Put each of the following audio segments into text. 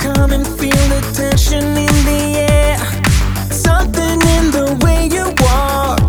come and feel the tension in the air. Something in the way you walk.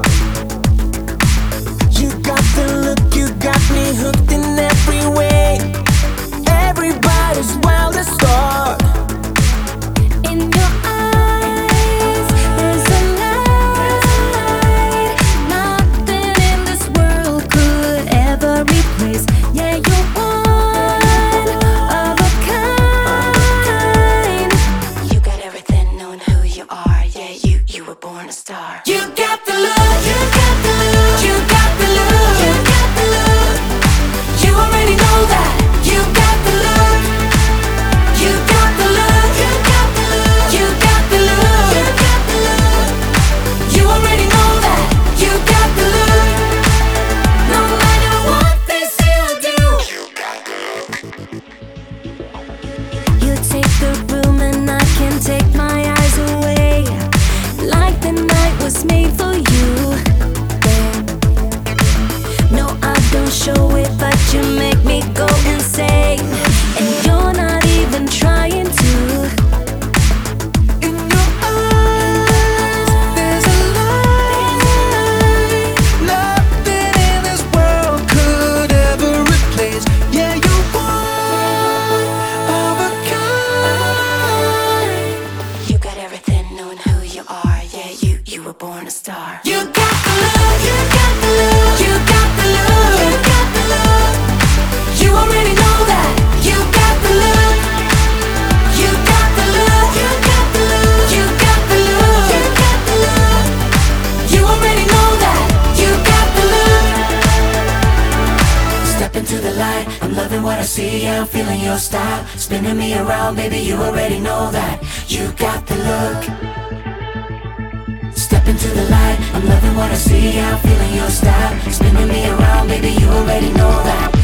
You got the look, you got me hooked in every way. Everybody's wild to start. In your eyes, there's a light. Nothing in this world could ever replace. Yeah, you're one of a kind. You got everything, knowing who you are. Yeah, you were born a star. You got the look, you got the look, you got the look, you got the look. You already know that. You got the look, you got the look, you got the look, you got the look, you got the look. You already know that. You got the look. No matter what they say or do, you got the look. You take the room and I can't take my eyes away. Like the night was made for you. Yeah. No, I don't show it, but you make me go insane. And you're not even trying to. In your eyes, there's a light. Nothing in this world could ever replace. Yeah, you're one of a kind. You got everything, knowing who you are. Yeah, you were born a star. You got the look, you got the look, you got the look, you got the look. You already know that. You got the look, you got the look, you got the look, you got the look, you got the look. You already know that. You got the look. Step into the light, I'm loving what I see, yeah, I'm feeling your style. Spinning me around, baby, you already know that. You got the look. Step into the light, I'm loving what I see, yeah, I'm feeling your style. Spinning me around, baby, you already know that.